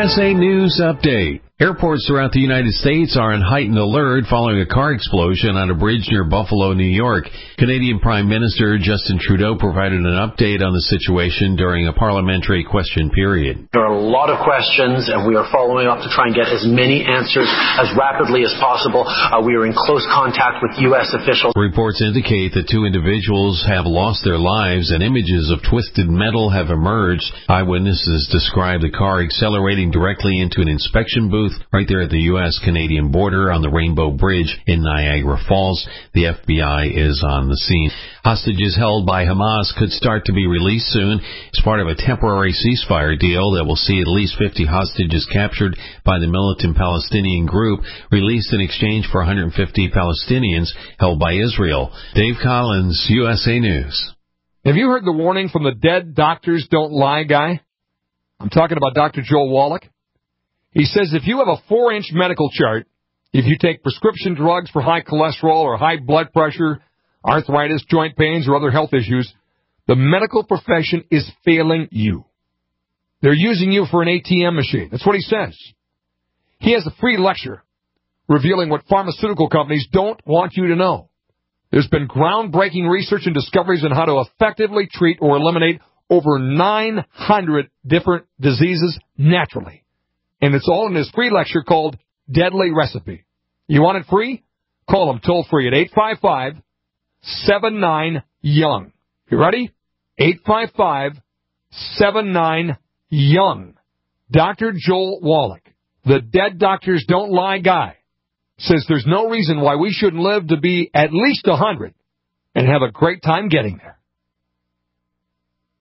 USA News Update. Airports throughout the United States are on heightened alert following a car explosion on a bridge near Buffalo, New York. Canadian Prime Minister Justin Trudeau provided an update on the situation during a parliamentary question period. There are a lot of questions, and we are following up to try and get as many answers as rapidly as possible. We are in close contact with U.S. officials. Reports indicate that 2 individuals have lost their lives and images of twisted metal have emerged. Eyewitnesses describe the car accelerating directly into an inspection booth right there at the U.S.-Canadian border on the Rainbow Bridge in Niagara Falls. The FBI is on the scene. Hostages held by Hamas could start to be released soon as part of a temporary ceasefire deal that will see at least 50 hostages captured by the militant Palestinian group released in exchange for 150 Palestinians held by Israel. Dave Collins, USA News. Have you heard the warning from the dead doctors don't lie guy? I'm talking about Dr. Joel Wallach. He says if you have a 4-inch medical chart, if you take prescription drugs for high cholesterol or high blood pressure, arthritis, joint pains, or other health issues, the medical profession is failing you. They're using you for an ATM machine. That's what he says. He has a free lecture revealing what pharmaceutical companies don't want you to know. There's been groundbreaking research and discoveries on how to effectively treat or eliminate over 900 different diseases naturally. And it's all in his free lecture called Deadly Recipe. You want it free? Call him toll-free at 855-79-YOUNG. You ready? 855-79-YOUNG. Dr. Joel Wallach, the dead doctors don't lie guy, says there's no reason why we shouldn't live to be at least 100 and have a great time getting there.